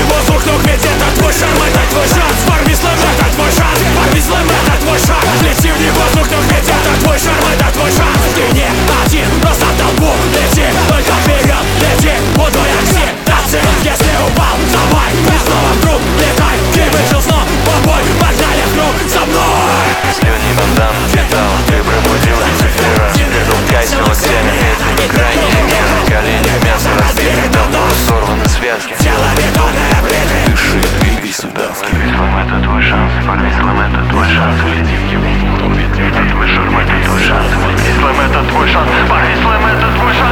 воздух, но ведь это твой шарм, это твой шанс. Порви слэм, это твой шанс. Порви слэм, это твой шаг. Лети в воздух, но ведь это твой шарм, это твой шанс. Ты не один, просто в толпу лети. Только вперед, лети, буду я все. Если упал, давай, ты снова в круг летай. Ты вышел снова, бой, погнали в круг со мной. Слюни бандам металл, ты пробудил Люцифера. Предукайся локтями, это крайне мир. Колени в мясо разбили, давно сорваны связки. Тело бетонное плиты. Дыши, двигайся, давки. Порвислым это твой шанс, порвислым это твой шанс. Лети в его, ведь это твой шарм, это твой шанс. Порвислым это твой шанс, порвислым это твой шанс.